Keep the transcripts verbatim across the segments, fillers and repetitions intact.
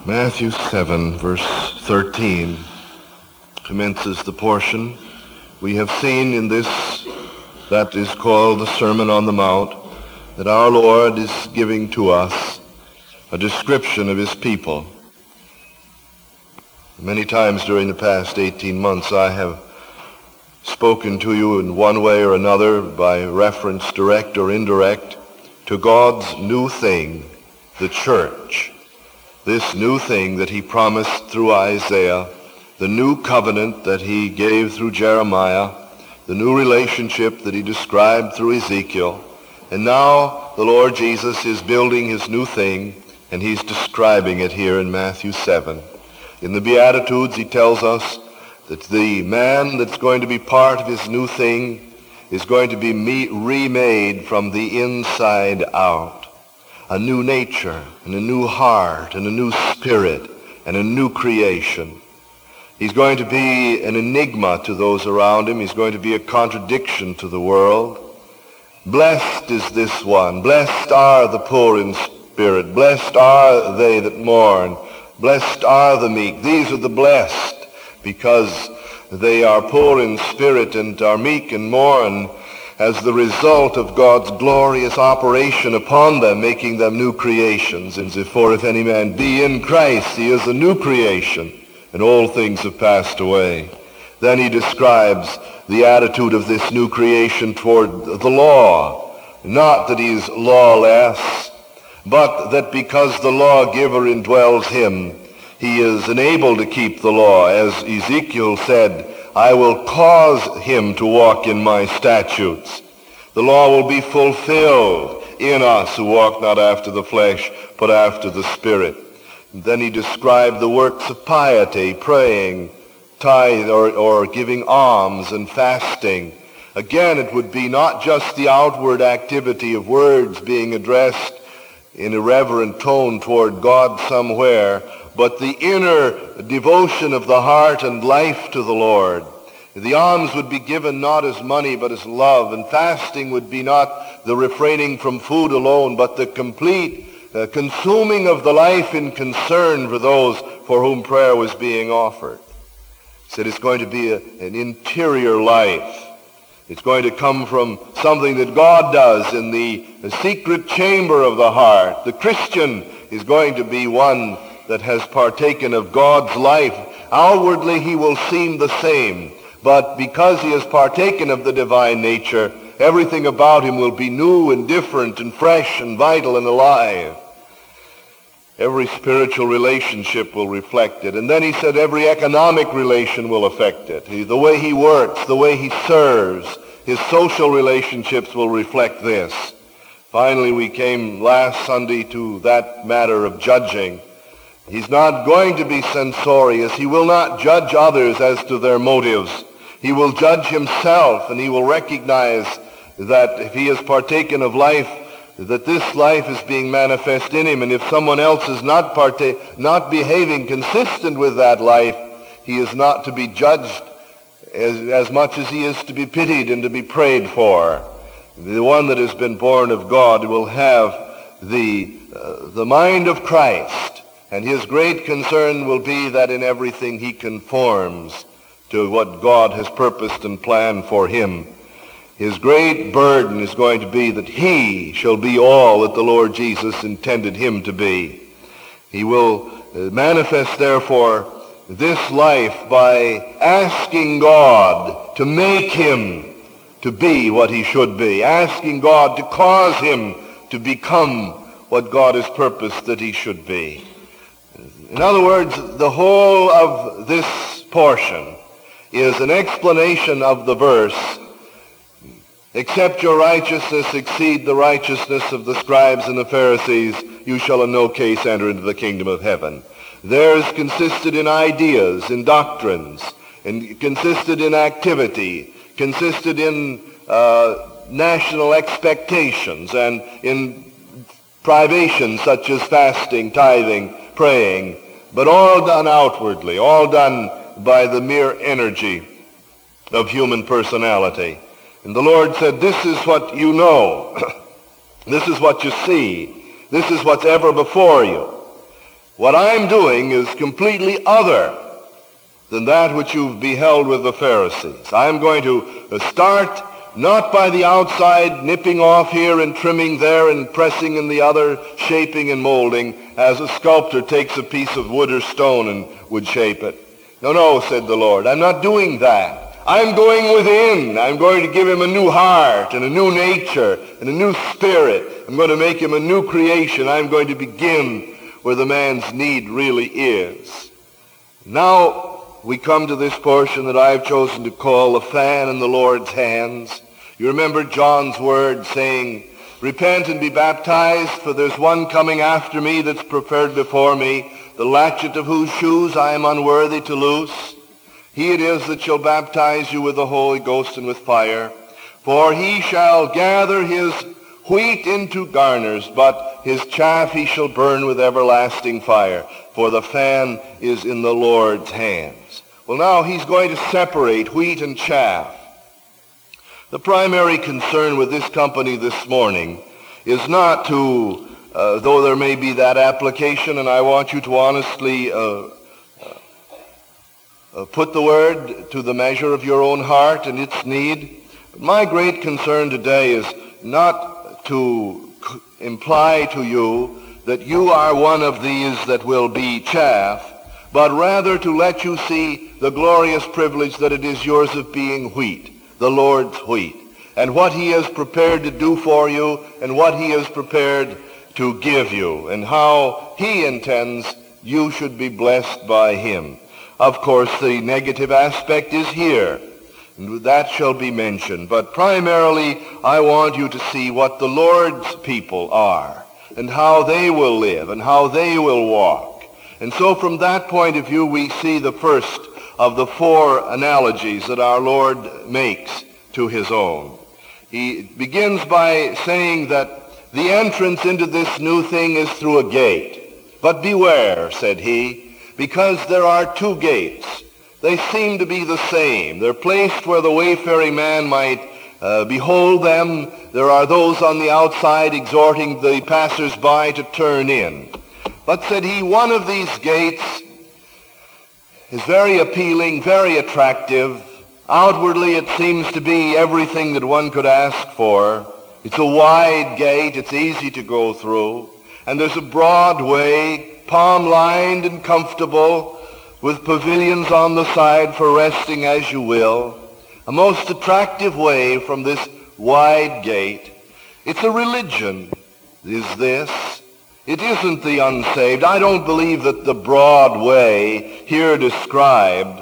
Matthew seven, verse thirteen, commences the portion we have seen in this that is called the Sermon on the Mount, that our Lord is giving to us a description of his people. Many times during the past eighteen months I have spoken to you in one way or another, by reference direct or indirect, to God's new thing, the church. This new thing that he promised through Isaiah, the new covenant that he gave through Jeremiah, the new relationship that he described through Ezekiel. And now the Lord Jesus is building his new thing, and he's describing it here in Matthew seven. In the Beatitudes, he tells us that the man that's going to be part of his new thing is going to be me- remade from the inside out. A new nature, and a new heart, and a new spirit, and a new creation. He's going to be an enigma to those around him. He's going to be a contradiction to the world. Blessed is this one. Blessed are the poor in spirit. Blessed are they that mourn. Blessed are the meek. These are the blessed, because they are poor in spirit and are meek and mourn, as the result of God's glorious operation upon them, making them new creations. And for if any man be in Christ, he is a new creation, and all things have passed away. Then he describes the attitude of this new creation toward the law. Not that he's lawless, but that because the lawgiver indwells him, he is enabled to keep the law. As Ezekiel said, I will cause him to walk in my statutes. The law will be fulfilled in us who walk not after the flesh, but after the Spirit. And then he described the works of piety, praying, tithe, or, or giving alms and fasting. Again, it would be not just the outward activity of words being addressed in a reverent tone toward God somewhere, but the inner devotion of the heart and life to the Lord. The alms would be given not as money, but as love, and fasting would be not the refraining from food alone, but the complete uh, consuming of the life in concern for those for whom prayer was being offered. He said it's going to be a, an interior life. It's going to come from something that God does in the, the secret chamber of the heart. The Christian is going to be one that has partaken of God's life. Outwardly he will seem the same, but because he has partaken of the divine nature, everything about him will be new and different and fresh and vital and alive. Every spiritual relationship will reflect it. And then he said every economic relation will affect it. He, the way he works, the way he serves, his social relationships will reflect this. Finally, we came last Sunday to that matter of judging. He's not going to be censorious. He will not judge others as to their motives. He will judge himself, and he will recognize that if he has partaken of life, that this life is being manifest in him, and if someone else is not partake, not behaving consistent with that life, he is not to be judged as, as much as he is to be pitied and to be prayed for. The one that has been born of God will have the, uh, the mind of Christ, and his great concern will be that in everything he conforms to what God has purposed and planned for him. His great burden is going to be that he shall be all that the Lord Jesus intended him to be. He will manifest, therefore, this life by asking God to make him to be what he should be, asking God to cause him to become what God has purposed that he should be. In other words, the whole of this portion is an explanation of the verse, except your righteousness exceed the righteousness of the scribes and the Pharisees, you shall in no case enter into the kingdom of heaven. Theirs consisted in ideas, in doctrines, and consisted in activity, consisted in uh, national expectations, and in privations such as fasting, tithing, praying, but all done outwardly, all done by the mere energy of human personality. And the Lord said, this is what you know. This is what you see. This is what's ever before you. What I'm doing is completely other than that which you've beheld with the Pharisees. I'm going to start not by the outside, nipping off here and trimming there and pressing in the other, shaping and molding, as a sculptor takes a piece of wood or stone and would shape it. No, no, said the Lord, I'm not doing that. I'm going within. I'm going to give him a new heart and a new nature and a new spirit. I'm going to make him a new creation. I'm going to begin where the man's need really is. Now we come to this portion that I've chosen to call a fan in the Lord's hands. You remember John's word saying, repent and be baptized, for there's one coming after me that's preferred before me, the latchet of whose shoes I am unworthy to loose. He it is that shall baptize you with the Holy Ghost and with fire. For he shall gather his wheat into garners, but his chaff he shall burn with everlasting fire. For the fan is in the Lord's hands. Well, now he's going to separate wheat and chaff. The primary concern with this company this morning is not to, uh, though there may be that application, and I want you to honestly uh, uh, uh, put the word to the measure of your own heart and its need. My great concern today is not to c- imply to you that you are one of these that will be chaff, but rather to let you see the glorious privilege that it is yours of being wheat, the Lord's wheat, and what he has prepared to do for you and what he has prepared to give you, and how he intends you should be blessed by him. Of course, the negative aspect is here, and that shall be mentioned, but primarily I want you to see what the Lord's people are and how they will live and how they will walk. And so from that point of view, we see the first of the four analogies that our Lord makes to his own. He begins by saying that the entrance into this new thing is through a gate. But beware, said he, because there are two gates. They seem to be the same. They're placed where the wayfaring man might uh, behold them. There are those on the outside exhorting the passers-by to turn in. But, said he, one of these gates is very appealing, very attractive. Outwardly, it seems to be everything that one could ask for. It's a wide gate. It's easy to go through. And there's a broad way, palm-lined and comfortable, with pavilions on the side for resting as you will. A most attractive way from this wide gate. It's a religion, is this. It isn't the unsaved. I don't believe that the broad way here described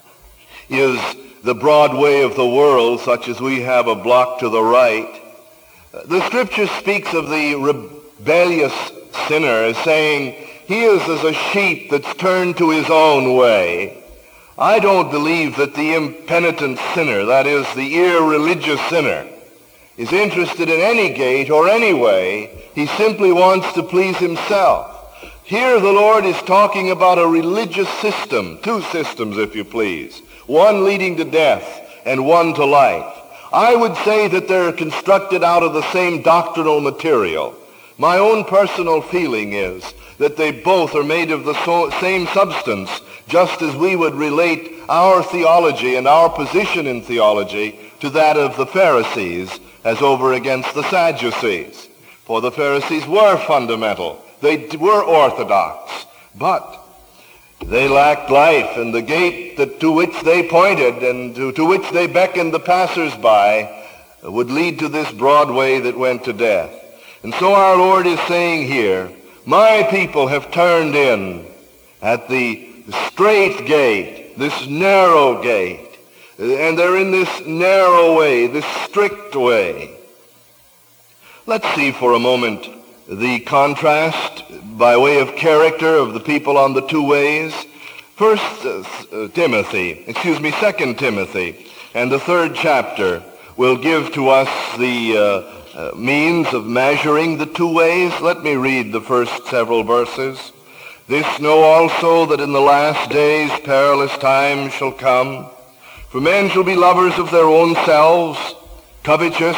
is the broad way of the world, such as we have a block to the right. The scripture speaks of the rebellious sinner as saying he is as a sheep that's turned to his own way. I don't believe that the impenitent sinner, that is, the irreligious sinner, is interested in any gate or any way. He simply wants to please himself. Here the Lord is talking about a religious system, two systems if you please, one leading to death and one to life. I would say that they're constructed out of the same doctrinal material. My own personal feeling is that they both are made of the so- same substance, just as we would relate our theology and our position in theology to that of the Pharisees as over against the Sadducees. For the Pharisees were fundamental. They were orthodox. But they lacked life, and the gate that to which they pointed and to, to which they beckoned the passers-by would lead to this broad way that went to death. And so our Lord is saying here, my people have turned in at the straight gate, this narrow gate, and they're in this narrow way, this strict way. Let's see for a moment the contrast by way of character of the people on the two ways. First uh, Timothy, excuse me, Second Timothy, and the third chapter will give to us the uh, uh, means of measuring the two ways. Let me read the first several verses. This know also that in the last days perilous times shall come, for men shall be lovers of their own selves, covetous,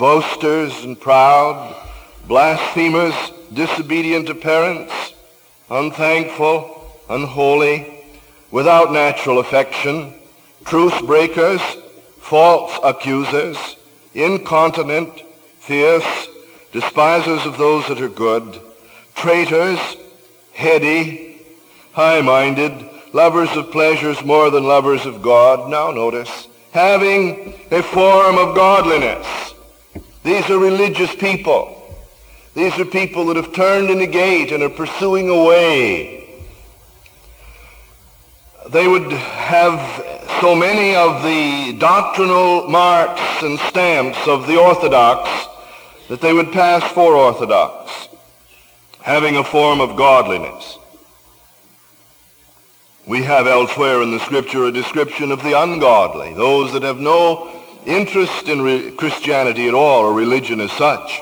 boasters and proud, blasphemers, disobedient to parents, unthankful, unholy, without natural affection, truce breakers, false accusers, incontinent, fierce, despisers of those that are good, traitors, heady, high-minded, lovers of pleasures more than lovers of God. Now notice, having a form of godliness. These are religious people. These are people that have turned in a gate and are pursuing a way. They would have so many of the doctrinal marks and stamps of the orthodox that they would pass for orthodox, having a form of godliness. We have elsewhere in the Scripture a description of the ungodly, those that have no interest in re- Christianity at all, or religion as such.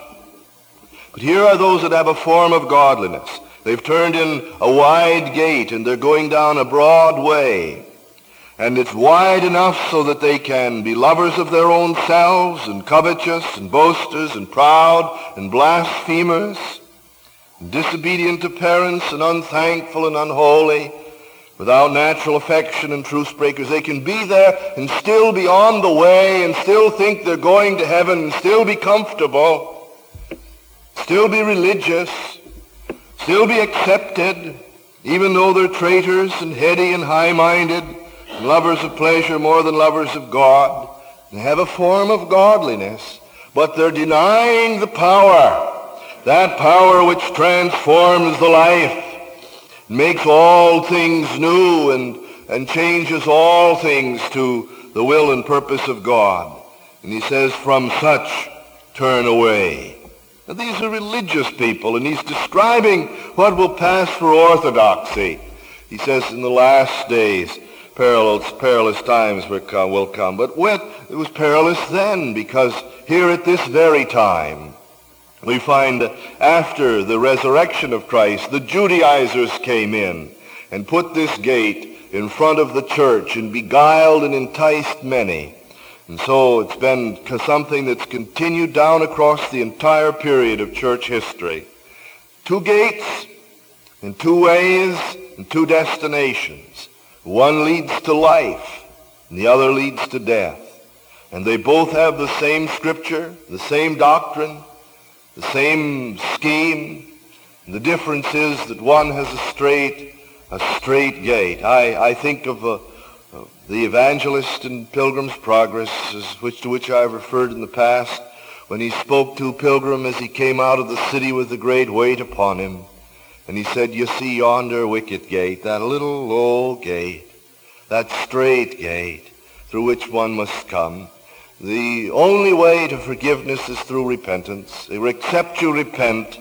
But here are those that have a form of godliness. They've turned in a wide gate and they're going down a broad way. And it's wide enough so that they can be lovers of their own selves and covetous and boasters and proud and blasphemers, and disobedient to parents and unthankful and unholy, without natural affection and truce breakers. They can be there and still be on the way and still think they're going to heaven and still be comfortable, still be religious, still be accepted, even though they're traitors and heady and high-minded and lovers of pleasure more than lovers of God. They have a form of godliness, but they're denying the power, that power which transforms the life, makes all things new and, and changes all things to the will and purpose of God. And he says, from such turn away. Now, these are religious people, and he's describing what will pass for orthodoxy. He says in the last days, perilous, perilous times will come, will come. But what, it was perilous then, because here at this very time, we find that after the resurrection of Christ, the Judaizers came in and put this gate in front of the church and beguiled and enticed many. And so it's been something that's continued down across the entire period of church history. Two gates in two ways and two destinations. One leads to life and the other leads to death. And they both have the same scripture, the same doctrine, the same scheme. The difference is that one has a straight, a straight gate. I, I think of, uh, of the evangelist in Pilgrim's Progress, as which, to which I have referred in the past, when he spoke to Pilgrim as he came out of the city with the great weight upon him. And he said, you see yonder wicket gate, that little low gate, that straight gate through which one must come. The only way to forgiveness is through repentance. Except you repent,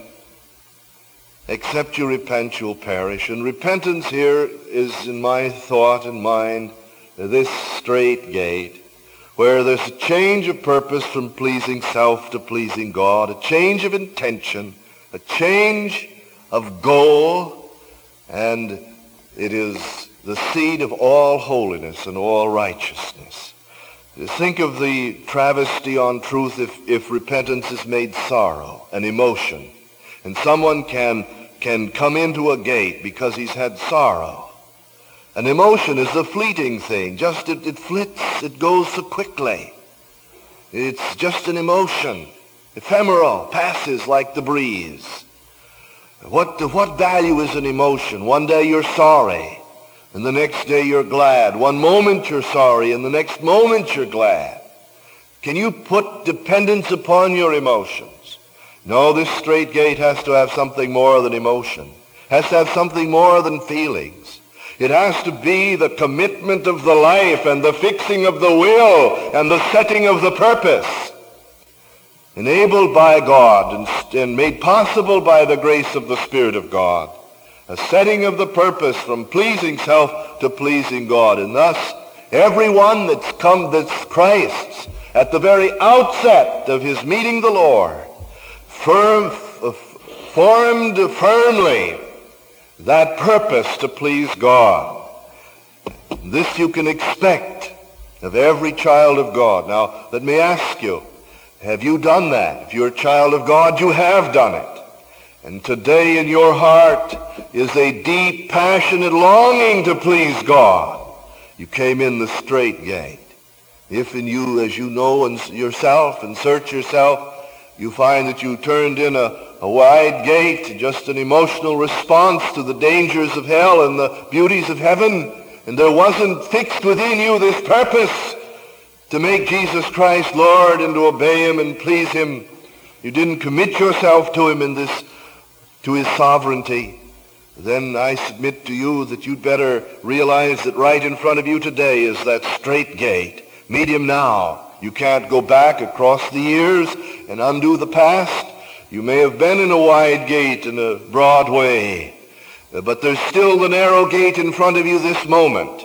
except you repent, you'll perish. And repentance here is, in my thought and mind, this straight gate, where there's a change of purpose from pleasing self to pleasing God, a change of intention, a change of goal, and it is the seed of all holiness and all righteousness. Think of the travesty on truth if, if repentance is made sorrow, an emotion. And someone can, can come into a gate because he's had sorrow. An emotion is a fleeting thing. Just it, it flits, it goes so quickly. It's just an emotion. Ephemeral, passes like the breeze. What, what value is an emotion? One day you're sorry, and the next day you're glad. One moment you're sorry, and the next moment you're glad. Can you put dependence upon your emotions? No, this straight gate has to have something more than emotion. Has to have something more than feelings. It has to be the commitment of the life and the fixing of the will and the setting of the purpose, enabled by God and, and made possible by the grace of the Spirit of God. A setting of the purpose from pleasing self to pleasing God. And thus, everyone that's come, that's Christ's, at the very outset of his meeting the Lord, firm, formed firmly that purpose to please God. This you can expect of every child of God. Now, let me ask you, have you done that? If you're a child of God, you have done it. And today in your heart is a deep, passionate longing to please God. You came in the straight gate. If in you, as you know and yourself and search yourself, you find that you turned in a, a wide gate, just an emotional response to the dangers of hell and the beauties of heaven, and there wasn't fixed within you this purpose to make Jesus Christ Lord and to obey him and please him. You didn't commit yourself to him in this, to his sovereignty. Then I submit to you that you'd better realize that right in front of you today is that straight gate. Meet him now. You can't go back across the years and undo the past. You may have been in a wide gate in a broad way, but there's still the narrow gate in front of you this moment.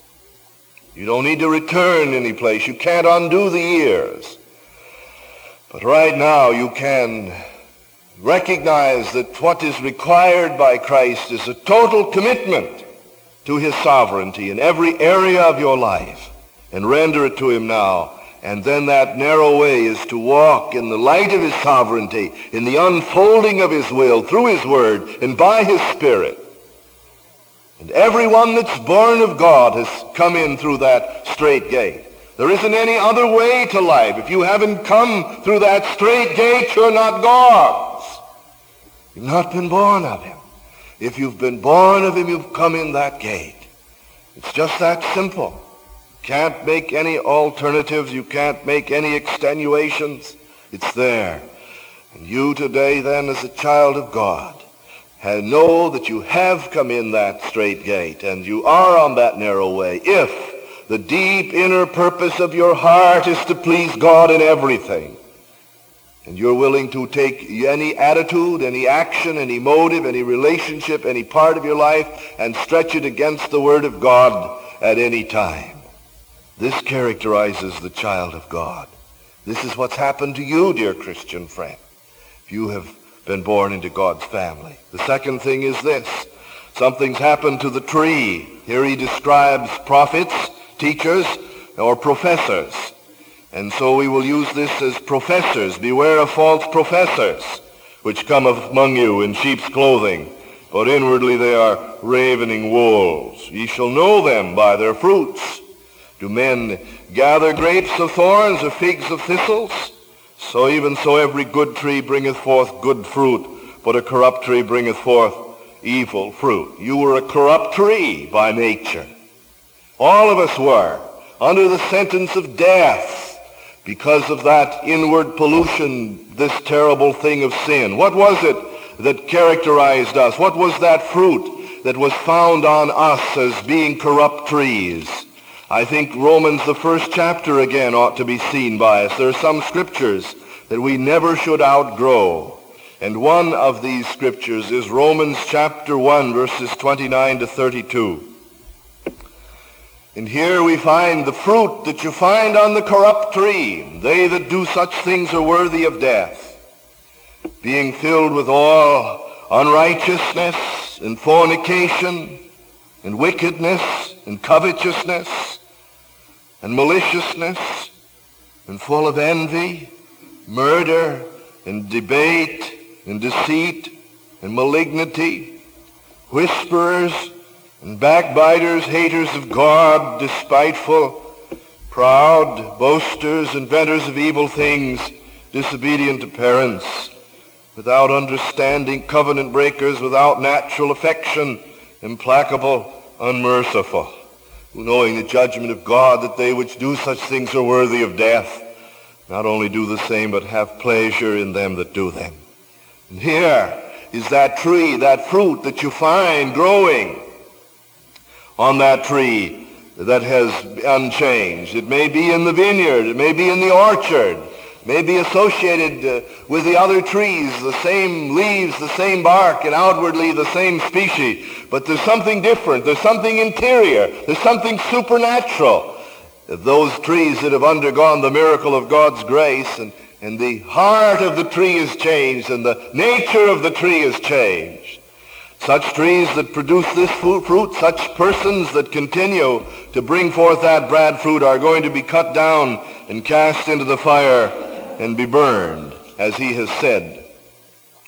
You don't need to return any place. You can't undo the years. But right now you can recognize that what is required by Christ is a total commitment to his sovereignty in every area of your life, and render it to him now. And then that narrow way is to walk in the light of his sovereignty, in the unfolding of his will, through his word, and by his Spirit. And everyone that's born of God has come in through that straight gate. There isn't any other way to life. If you haven't come through that straight gate, you're not God's. You've not been born of him. If you've been born of him, you've come in that gate. It's just that simple. You can't make any alternatives. You can't make any extenuations. It's there. And you today, then, as a child of God, know that you have come in that straight gate, and you are on that narrow way, if the deep inner purpose of your heart is to please God in everything. And you're willing to take any attitude, any action, any motive, any relationship, any part of your life, and stretch it against the Word of God at any time. This characterizes the child of God. This is what's happened to you, dear Christian friend, if you have been born into God's family. The second thing is this. Something's happened to the tree. Here he describes prophets, teachers, or professors. And so we will use this as professors. Beware of false professors, which come among you in sheep's clothing, but inwardly they are ravening wolves. Ye shall know them by their fruits. Do men gather grapes of thorns or figs of thistles? So even so every good tree bringeth forth good fruit, but a corrupt tree bringeth forth evil fruit. You were a corrupt tree by nature. All of us were under the sentence of death because of that inward pollution, this terrible thing of sin. What was it that characterized us? What was that fruit that was found on us as being corrupt trees? I think Romans, the first chapter, again, ought to be seen by us. There are some scriptures that we never should outgrow. And one of these scriptures is Romans chapter one, verses twenty-nine to thirty-two. And here we find the fruit that you find on the corrupt tree. They that do such things are worthy of death, being filled with all unrighteousness and fornication and wickedness and covetousness and maliciousness, and full of envy, murder, and debate, and deceit, and malignity, whisperers, and backbiters, haters of God, despiteful, proud, boasters, inventors of evil things, disobedient to parents, without understanding, covenant breakers, without natural affection, implacable, unmerciful, who knowing the judgment of God, that they which do such things are worthy of death, not only do the same, but have pleasure in them that do them. And here is that tree, that fruit that you find growing on that tree that has unchanged. It may be in the vineyard, it may be in the orchard, it may be associated uh, with the other trees, the same leaves, the same bark, and outwardly the same species. But there's something different, there's something interior, there's something supernatural. Those trees that have undergone the miracle of God's grace, and, and the heart of the tree is changed, and the nature of the tree is changed. Such trees that produce this fruit, such persons that continue to bring forth that bad fruit are going to be cut down and cast into the fire and be burned, as he has said.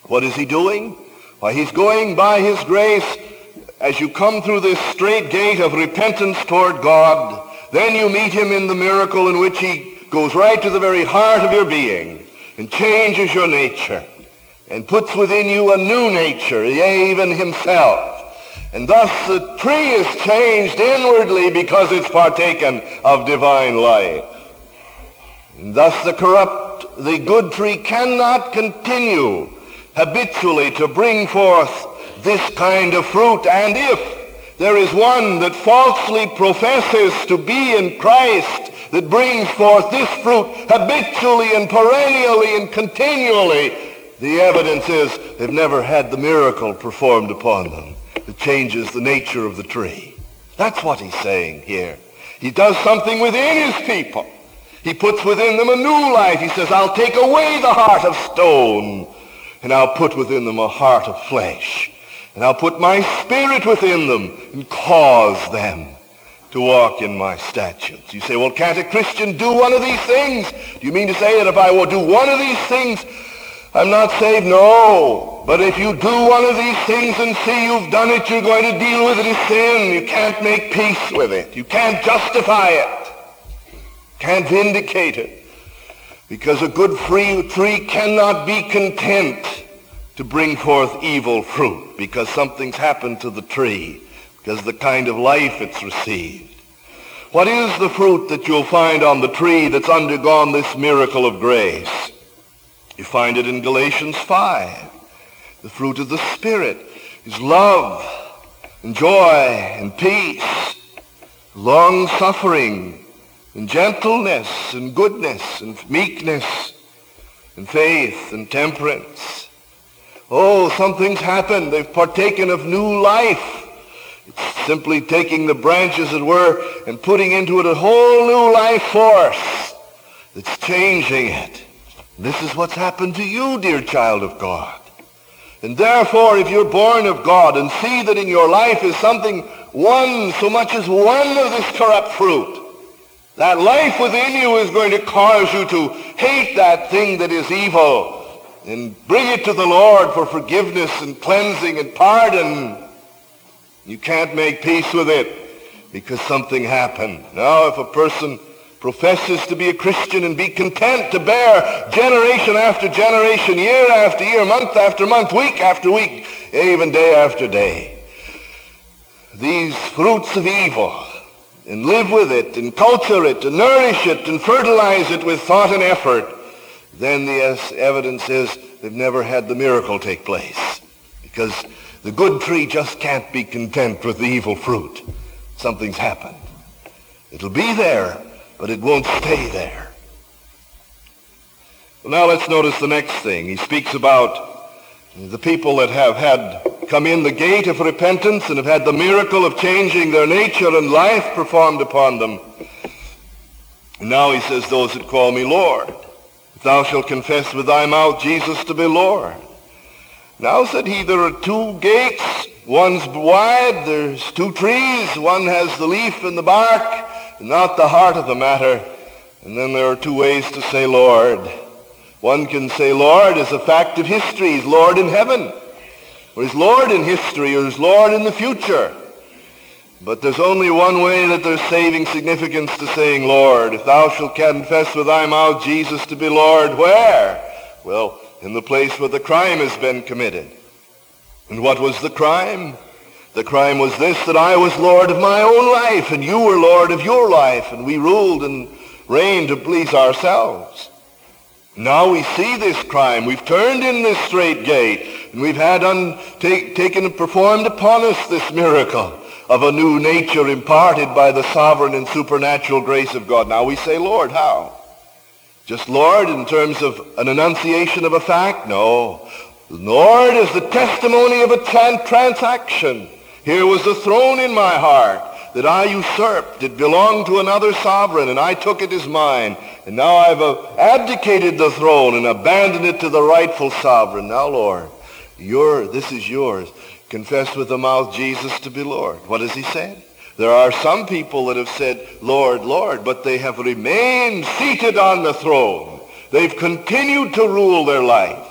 What is he doing? Why, he's going by his grace. As you come through this straight gate of repentance toward God, then you meet him in the miracle in which he goes right to the very heart of your being and changes your nature and puts within you a new nature, yea, even himself. And thus the tree is changed inwardly because it's partaken of divine life. And thus the corrupt, the good tree cannot continue habitually to bring forth this kind of fruit. And if there is one that falsely professes to be in Christ that brings forth this fruit habitually and perennially and continually, the evidence is they've never had the miracle performed upon them that changes the nature of the tree. That's what he's saying here. He does something within his people. He puts within them a new life. He says, I'll take away the heart of stone, and I'll put within them a heart of flesh. And I'll put my spirit within them and cause them to walk in my statutes. You say, well, can't a Christian do one of these things? Do you mean to say that if I will do one of these things, I'm not saved? No. But if you do one of these things and see you've done it, you're going to deal with it as sin. You can't make peace with it. You can't justify it. Can't vindicate it. Because a good free tree cannot be content to bring forth evil fruit because something's happened to the tree, because of the kind of life it's received. What is the fruit that you'll find on the tree that's undergone this miracle of grace? You find it in Galatians five. The fruit of the Spirit is love and joy and peace, long-suffering and gentleness and goodness and meekness and faith and temperance. Oh, something's happened. They've partaken of new life. It's simply taking the branch, as it were, and putting into it a whole new life force that's changing it. This is what's happened to you, dear child of God. And therefore, if you're born of God and see that in your life is something, one, so much as one of this corrupt fruit, that life within you is going to cause you to hate that thing that is evil and bring it to the Lord for forgiveness and cleansing and pardon. You can't make peace with it because something happened. Now, if a person professes to be a Christian and be content to bear generation after generation, year after year, month after month, week after week, even day after day, these fruits of evil, and live with it, and culture it, and nourish it, and fertilize it with thought and effort, then the evidence is they've never had the miracle take place. Because the good tree just can't be content with the evil fruit. Something's happened. It'll be there, but it won't stay there. Well, now let's notice the next thing. He speaks about the people that have had come in the gate of repentance and have had the miracle of changing their nature and life performed upon them. And now he says, those that call me Lord, if thou shalt confess with thy mouth Jesus to be Lord. Now, said he, there are two gates. One's wide, there's two trees. One has the leaf and the bark, and not the heart of the matter. And then there are two ways to say Lord. One can say Lord as a fact of history. He's Lord in heaven. Or he's Lord in history, or he's Lord in the future. But there's only one way that there's saving significance to saying Lord. If thou shalt confess with thy mouth Jesus to be Lord, where? Well, in the place where the crime has been committed. And what was the crime? The crime was this, that I was Lord of my own life, and you were Lord of your life, and we ruled and reigned to please ourselves. Now we see this crime. We've turned in this straight gate, and we've had un- take, taken and performed upon us this miracle of a new nature imparted by the sovereign and supernatural grace of God. Now we say, Lord, how? Just Lord in terms of an enunciation of a fact? No. Lord is the testimony of a tran- transaction. Here was a throne in my heart that I usurped. It belonged to another sovereign, and I took it as mine. And now I've uh, abdicated the throne and abandoned it to the rightful sovereign. Now, Lord, your, this is yours. Confess with the mouth Jesus to be Lord. What has he said? There are some people that have said, Lord, Lord, but they have remained seated on the throne. They've continued to rule their life.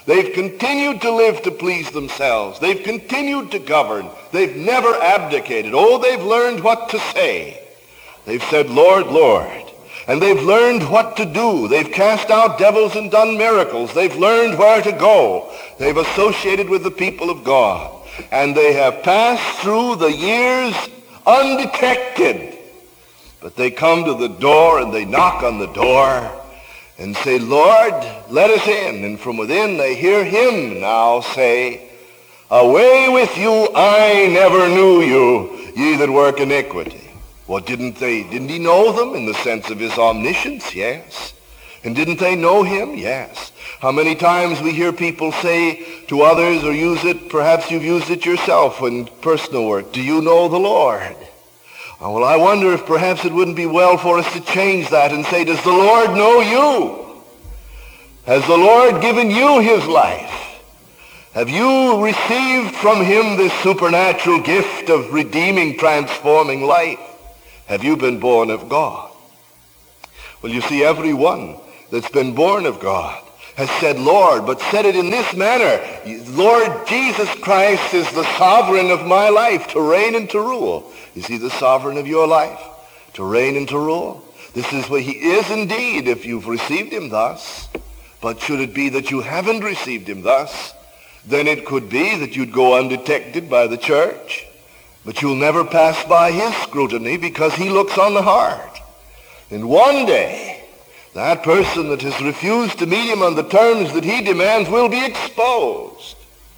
They've continued to live to please themselves. They've continued to govern. They've never abdicated. Oh, they've learned what to say. They've said, Lord, Lord. And they've learned what to do. They've cast out devils and done miracles. They've learned where to go. They've associated with the people of God. And they have passed through the years undetected. But they come to the door and they knock on the door and say, Lord, let us in. And from within they hear him now say, away with you, I never knew you, ye that work iniquity. Well, didn't they, didn't he know them in the sense of his omniscience? Yes. And didn't they know him? Yes. How many times we hear people say to others, or use it, perhaps you've used it yourself in personal work, do you know the Lord? Oh, well, I wonder if perhaps it wouldn't be well for us to change that and say, does the Lord know you? Has the Lord given you his life? Have you received from him this supernatural gift of redeeming, transforming life? Have you been born of God? Well, you see, everyone that's been born of God has said, Lord, but said it in this manner. Lord Jesus Christ is the sovereign of my life, to reign and to rule. Is he the sovereign of your life, to reign and to rule? This is what he is indeed if you've received him thus. But should it be that you haven't received him thus, then it could be that you'd go undetected by the church. But you'll never pass by his scrutiny because he looks on the heart. And one day, that person that has refused to meet him on the terms that he demands will be exposed.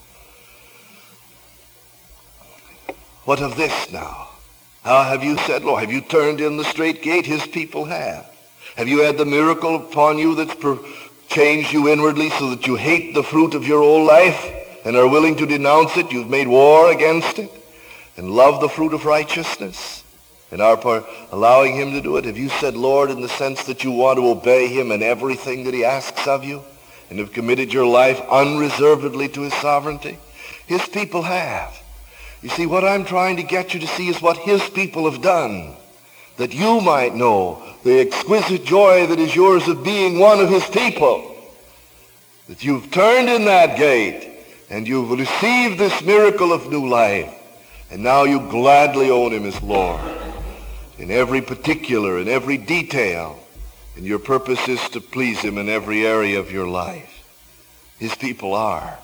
What of this now? How have you said, Lord, have you turned in the straight gate? His people have. Have you had the miracle upon you that's per- changed you inwardly so that you hate the fruit of your old life and are willing to denounce it? You've made war against it and love the fruit of righteousness and are par- allowing him to do it. Have you said, Lord, in the sense that you want to obey him in everything that he asks of you and have committed your life unreservedly to his sovereignty? His people have. You see, what I'm trying to get you to see is what his people have done, that you might know the exquisite joy that is yours of being one of his people, that you've turned in that gate and you've received this miracle of new life. And now you gladly own him as Lord in every particular, in every detail. And your purpose is to please him in every area of your life. His people are.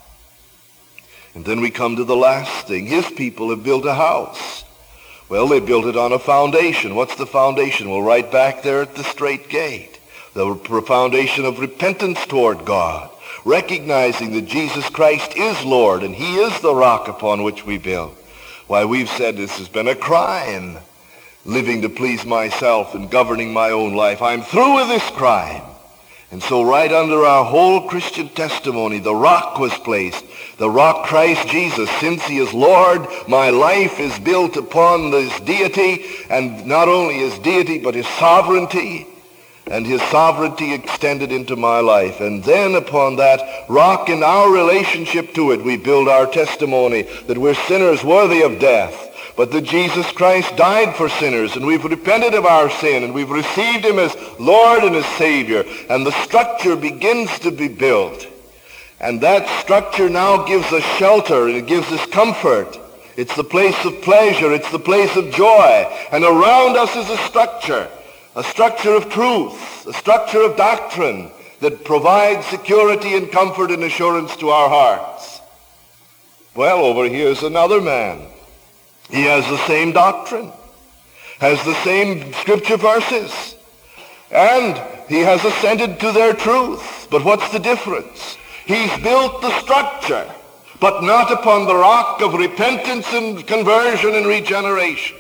And then we come to the last thing. His people have built a house. Well, they built it on a foundation. What's the foundation? Well, right back there at the straight gate. The foundation of repentance toward God, recognizing that Jesus Christ is Lord and he is the rock upon which we build. Why, we've said this has been a crime, living to please myself and governing my own life. I'm through with this crime. And so right under our whole Christian testimony, the rock was placed. The rock Christ Jesus. Since he is Lord, my life is built upon this deity, and not only his deity, but his sovereignty, and his sovereignty extended into my life. And then upon that rock and our relationship to it, we build our testimony that we're sinners worthy of death, but that Jesus Christ died for sinners, and we've repented of our sin, and we've received him as Lord and as Savior, and the structure begins to be built. And that structure now gives us shelter, and it gives us comfort. It's the place of pleasure. It's the place of joy. And around us is a structure, a structure of truth, a structure of doctrine that provides security and comfort and assurance to our hearts. Well, over here is another man. He has the same doctrine, has the same scripture verses, and he has assented to their truth. But what's the difference? He's built the structure, but not upon the rock of repentance and conversion and regeneration.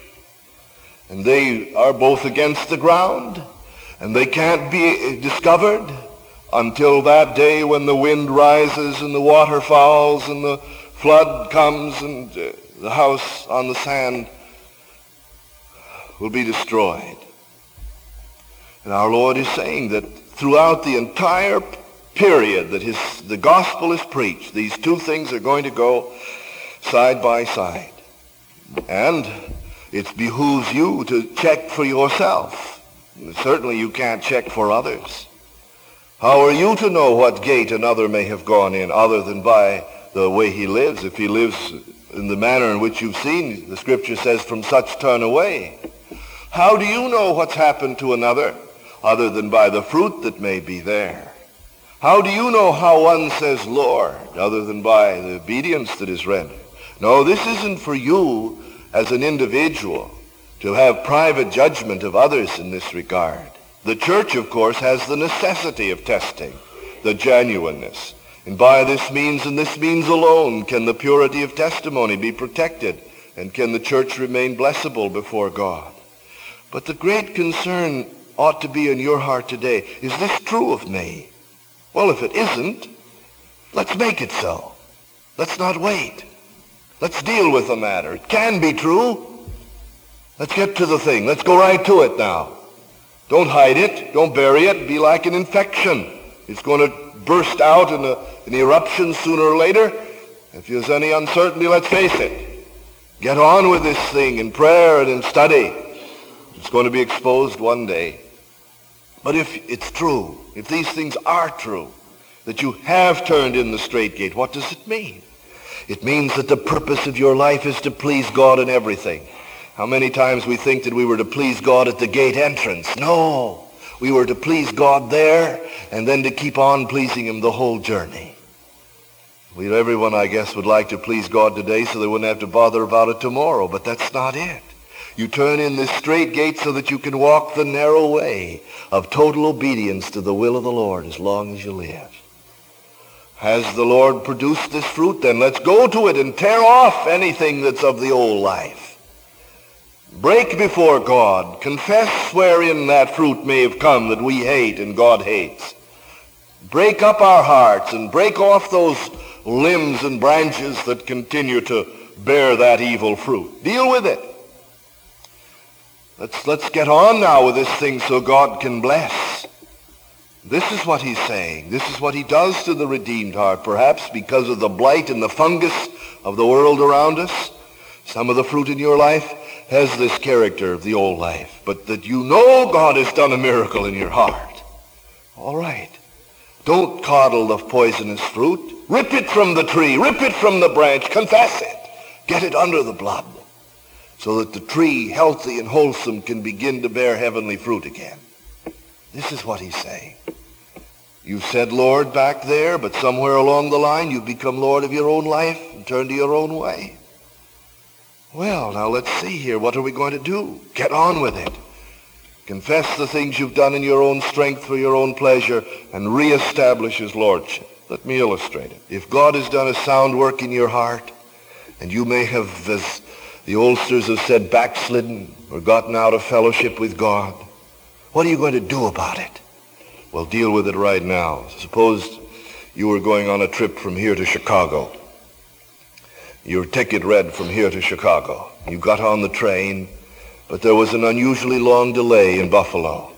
And they are both against the ground, and they can't be discovered until that day when the wind rises and the water falls and the flood comes and uh, the house on the sand will be destroyed. And our Lord is saying that throughout the entire period that his, the gospel is preached, these two things are going to go side by side. And it behooves you to check for yourself. Certainly you can't check for others. How are you to know what gate another may have gone in other than by the way he lives? If he lives in the manner in which you've seen, the scripture says, from such turn away. How do you know what's happened to another other than by the fruit that may be there? How do you know how one says Lord other than by the obedience that is rendered? No, this isn't for you as an individual to have private judgment of others in this regard. The church, of course, has the necessity of testing the genuineness. And by this means and this means alone can the purity of testimony be protected, and can the church remain blessable before God. But the great concern ought to be in your heart today, is this true of me? Well, if it isn't, let's make it so. Let's not wait. Let's deal with the matter. It can be true. Let's get to the thing. Let's go right to it now. Don't hide it. Don't bury it. Be like an infection. It's going to burst out in a, an eruption sooner or later. If there's any uncertainty, let's face it. Get on with this thing in prayer and in study. It's going to be exposed one day. But if it's true, if these things are true, that you have turned in the straight gate, what does it mean? It means that the purpose of your life is to please God in everything. How many times we think that we were to please God at the gate entrance? No, we were to please God there and then to keep on pleasing him the whole journey. We, everyone, I guess, would like to please God today so they wouldn't have to bother about it tomorrow, but that's not it. You turn in this straight gate so that you can walk the narrow way of total obedience to the will of the Lord as long as you live. Has the Lord produced this fruit? Then let's go to it and tear off anything that's of the old life. Break before God. Confess wherein that fruit may have come that we hate and God hates. Break up our hearts and break off those limbs and branches that continue to bear that evil fruit. Deal with it. Let's, let's get on now with this thing so God can bless. This is what he's saying. This is what he does to the redeemed heart, perhaps because of the blight and the fungus of the world around us. Some of the fruit in your life has this character of the old life, but that you know God has done a miracle in your heart. All right. Don't coddle the poisonous fruit. Rip it from the tree. Rip it from the branch. Confess it. Get it under the blood so that the tree, healthy and wholesome, can begin to bear heavenly fruit again. This is what he's saying. You've said Lord back there, but somewhere along the line you've become Lord of your own life and turned to your own way. Well, now let's see here. What are we going to do? Get on with it. Confess the things you've done in your own strength for your own pleasure and reestablish his lordship. Let me illustrate it. If God has done a sound work in your heart, and you may have, as the oldsters have said, backslidden or gotten out of fellowship with God, what are you going to do about it? Well, deal with it right now. Suppose you were going on a trip from here to Chicago. Your ticket read from here to Chicago. You got on the train, but there was an unusually long delay in Buffalo.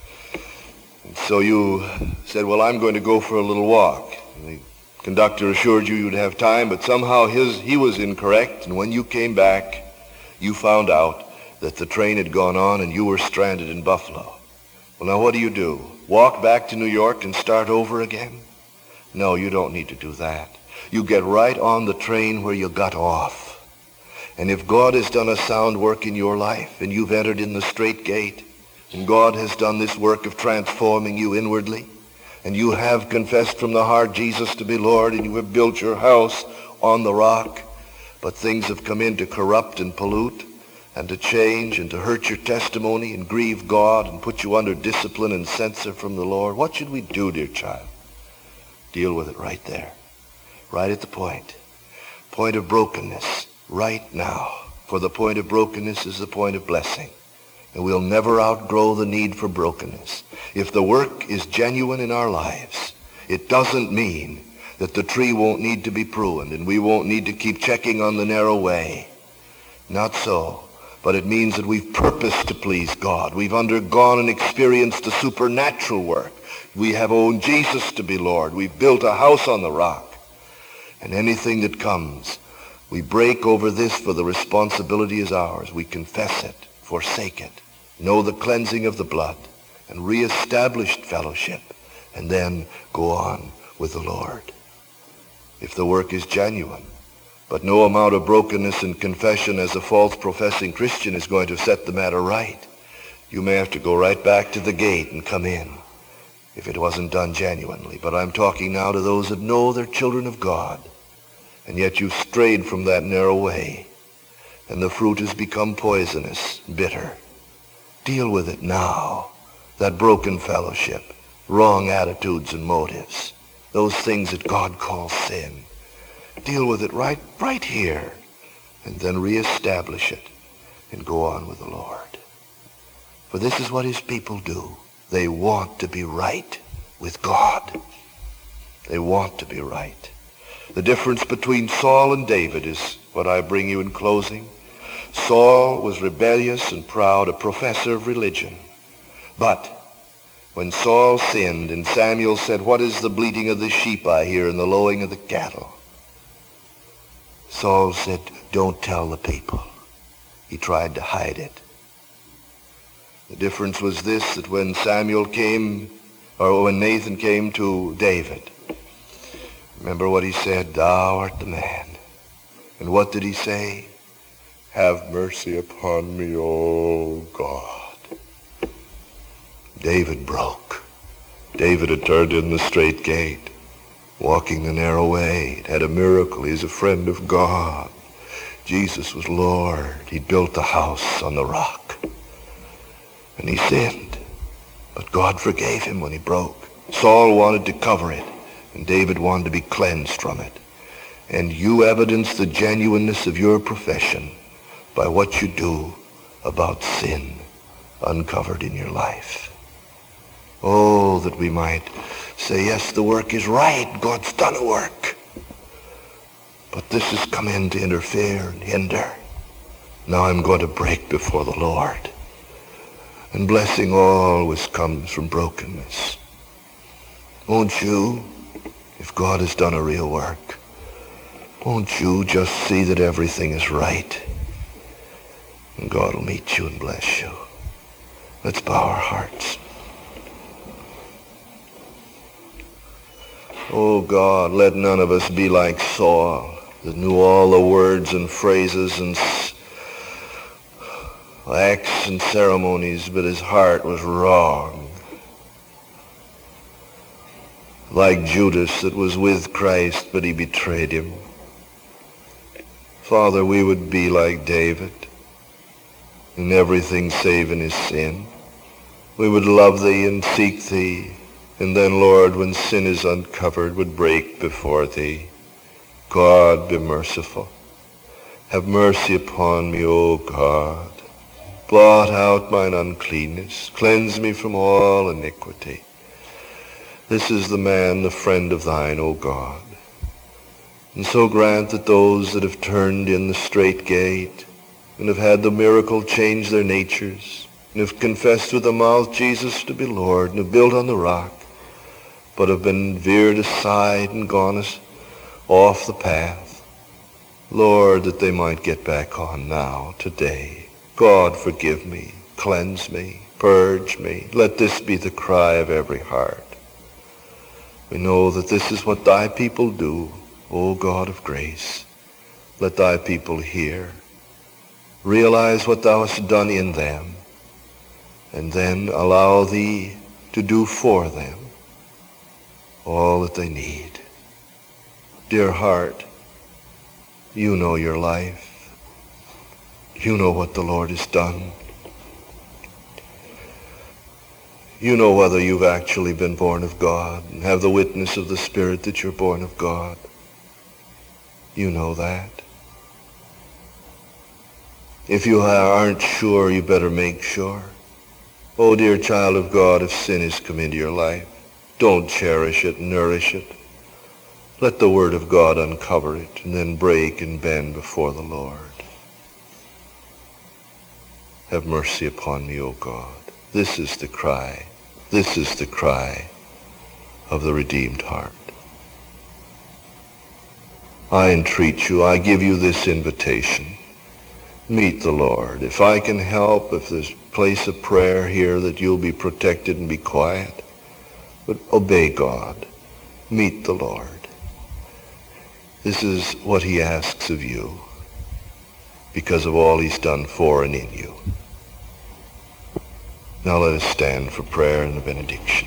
And so you said, well, I'm going to go for a little walk. And the conductor assured you you'd have time, but somehow his, he was incorrect, and when you came back, you found out that the train had gone on and you were stranded in Buffalo. Well, now what do you do? Walk back to New York and start over again? No, you don't need to do that. You get right on the train where you got off. And if God has done a sound work in your life and you've entered in the straight gate, and God has done this work of transforming you inwardly, and you have confessed from the heart Jesus to be Lord, and you have built your house on the rock, but things have come in to corrupt and pollute and to change and to hurt your testimony and grieve God and put you under discipline and censor from the Lord, what should we do, dear child? Deal with it right there. Right at the point. Point of brokenness. Right now. For the point of brokenness is the point of blessing. And we'll never outgrow the need for brokenness. If the work is genuine in our lives, it doesn't mean that the tree won't need to be pruned and we won't need to keep checking on the narrow way. Not so. But it means that we've purposed to please God. We've undergone and experienced the supernatural work. We have owned Jesus to be Lord. We've built a house on the rock. And anything that comes, we break over this, for the responsibility is ours. We confess it, forsake it, know the cleansing of the blood, and reestablished fellowship, and then go on with the Lord. If the work is genuine, but no amount of brokenness and confession as a false professing Christian is going to set the matter right, you may have to go right back to the gate and come in if it wasn't done genuinely. But I'm talking now to those that know they're children of God, and yet you've strayed from that narrow way, and the fruit has become poisonous, bitter. Deal with it now, that broken fellowship, wrong attitudes and motives, those things that God calls sin. Deal with it right, right here, and then reestablish it and go on with the Lord. For this is what his people do. They want to be right with God. They want to be right. The difference between Saul and David is what I bring you in closing. Saul was rebellious and proud, a professor of religion. But when Saul sinned and Samuel said, "What is the bleating of the sheep I hear and the lowing of the cattle?" Saul said, "Don't tell the people." He tried to hide it. The difference was this, that when Samuel came, or when Nathan came to David, remember what he said, "Thou art the man." And what did he say? "Have mercy upon me, O God." David broke. David had turned in the straight gate, walking the narrow way. It had a miracle. He's a friend of God. Jesus was Lord. He built the house on the rock. And he sinned. But God forgave him when he broke. Saul wanted to cover it, and David wanted to be cleansed from it. And you evidence the genuineness of your profession by what you do about sin uncovered in your life. Oh, that we might say, yes, the work is right. God's done a work. But this has come in to interfere and hinder. Now I'm going to break before the Lord. And blessing always comes from brokenness. Won't you, if God has done a real work, won't you just see that everything is right? And God will meet you and bless you. Let's bow our hearts. Oh God, let none of us be like Saul, that knew all the words and phrases and acts and ceremonies, but his heart was wrong. Like Judas that was with Christ, but he betrayed him. Father, we would be like David in everything save in his sin. We would love thee and seek thee, and then, Lord, when sin is uncovered, would break before thee. God, be merciful. Have mercy upon me, O God. Blot out mine uncleanness. Cleanse me from all iniquity. This is the man, the friend of thine, O God. And so grant that those that have turned in the straight gate and have had the miracle change their natures and have confessed with the mouth Jesus to be Lord and have built on the rock, but have been veered aside and gone off the path, Lord, that they might get back on now, today. God, forgive me, cleanse me, purge me. Let this be the cry of every heart. We know that this is what thy people do, O God of grace. Let thy people hear, realize what thou hast done in them, and then allow thee to do for them all that they need. Dear heart, you know your life. You know what the Lord has done. You know whether you've actually been born of God and have the witness of the Spirit that you're born of God. You know that. If you aren't sure, you better make sure. Oh, dear child of God, if sin has come into your life, don't cherish it, nourish it. Let the Word of God uncover it and then break and bend before the Lord. Have mercy upon me, O God. This is the cry. This is the cry of the redeemed heart. I entreat you, I give you this invitation. Meet the Lord. If I can help, if there's a place of prayer here that you'll be protected and be quiet, but obey God. Meet the Lord. This is what he asks of you because of all he's done for and in you. Now let us stand for prayer and the benediction.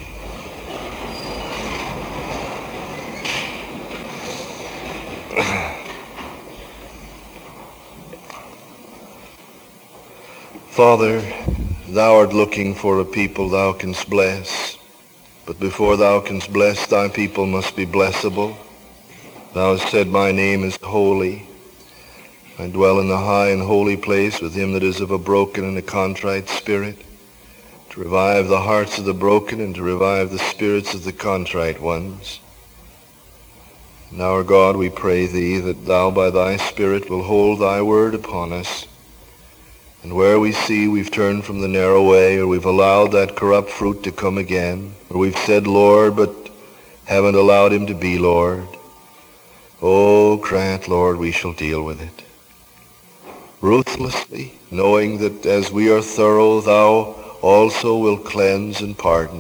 Father, thou art looking for a people thou canst bless, but before thou canst bless, thy people must be blessable. Thou hast said, my name is holy. I dwell in the high and holy place with him that is of a broken and a contrite spirit, to revive the hearts of the broken and to revive the spirits of the contrite ones. Now, our God, we pray thee that thou by thy Spirit will hold thy word upon us. And where we see we've turned from the narrow way, or we've allowed that corrupt fruit to come again, or we've said, Lord, but haven't allowed him to be Lord, oh, grant, Lord, we shall deal with it ruthlessly, knowing that as we are thorough, thou also will cleanse and pardon.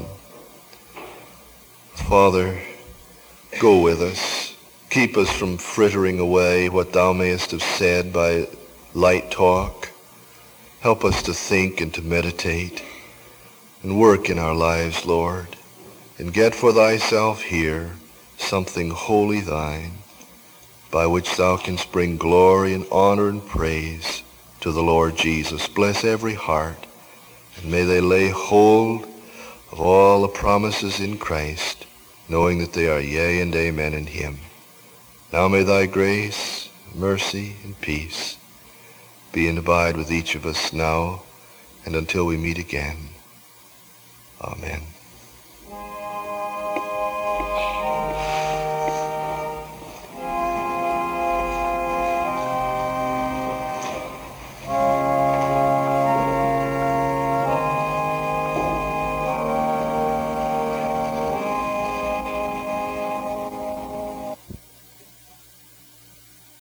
Father, go with us. Keep us from frittering away what thou mayest have said by light talk. Help us to think and to meditate and work in our lives, Lord, and get for thyself here something wholly thine, by which thou canst bring glory and honor and praise to the Lord Jesus. Bless every heart, and may they lay hold of all the promises in Christ, knowing that they are yea and amen in him. Now may thy grace, mercy, and peace be and abide with each of us now and until we meet again. Amen.